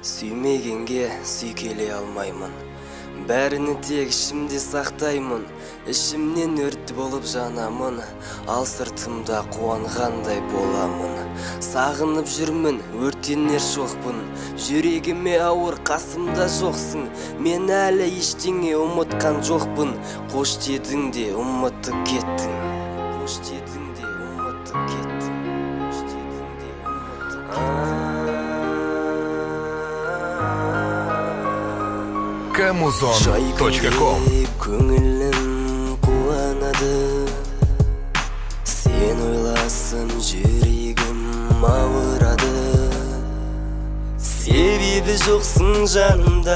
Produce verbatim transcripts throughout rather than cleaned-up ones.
Сүймегенге сүйкелей алмаймын. Бәріні тек ішімде сақтаймын. Ішімнен өрт болып жанамын. Ал сыртымда қуанғандай боламын. Сағынып жүрмін, өртенер жоқпын. Жүрегіме ауыр, қасымда жоқсың. Мен әлі ештеңе ұмытқан жоқпын. Қош дедің де ұмытып кеттің. Қош дедің де ұмытып кеттің. Қош дедің де ұмытып кеттің. Камузон точка ком. Көңілім қуанады, сен ойласын жүрегім ауырады. Себебі жоқсың жанымда,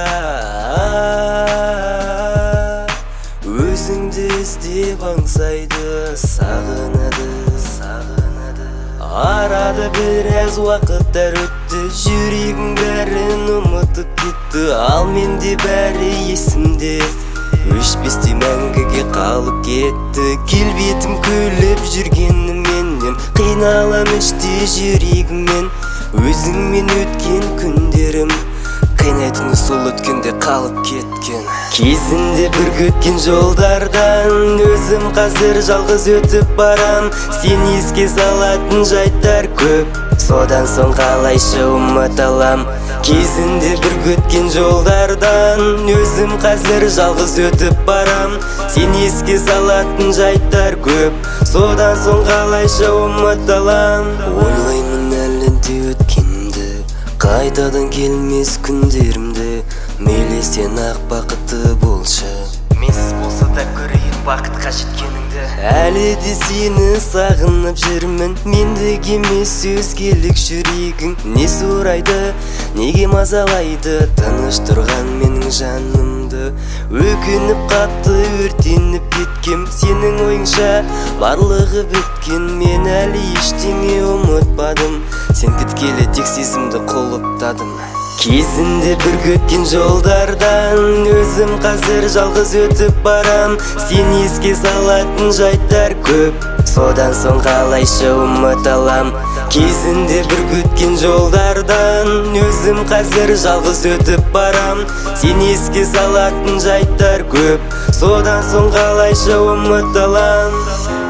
өзіңді іздеп аңсайды, сағынады, сағынады. Арада біраз уақыттар өтті, жүрегім бәрін ұмытып кетті. Ал менде бәрі есімде, өшпестей мәңгіге қалып кетті. Келбетім күліп жүргенімменен, қиналам іште жүрегіммен. Өзіңмен өткен күндерім қайнайтын сол өткенде қалып кеткен. Кезінде бір өткен жолдардан өзім қазір жалғыз өтіп барам. Сен еске салатын жайттар көп, содан соң қалайша ұмыта алам. Кезінде бір өткен жолдардан өзім қазір жалғыз өтіп барам. Сен еске салатын жайттар көп, содан соң қалайша ұмыта алам. Ойлаймын әлі де өткенді, қайтадан келмес күндерімді. Мейлі сен ақ бақытты болшы, менсіз болса да көрейін бақытқа жеткеніңді. Әлі де сені сағынып жүрмін, мендік емес өзгелік жүрегің. Не сұрайды, неге мазалайды, тыныш тұрған менің жанымды. Өкініп қатты өртеніп кеткем, сенің ойыңша барлығы біткен. Мен әлі ештеңе ұмытпадым, сен кеткелі тек сезімді құлыптадым. Кезінде бір өткен жолдардан өзім қазір жалғыз өтіп барам. Сен еске салатын жайттар көп, содан соң қалайша ұмыта алам. Кезінде бір өткен жолдардан өзім қазір жалғыз өтіп барам. Сен еске салатын жайттар көп, содан соң қалайша ұмыта алам.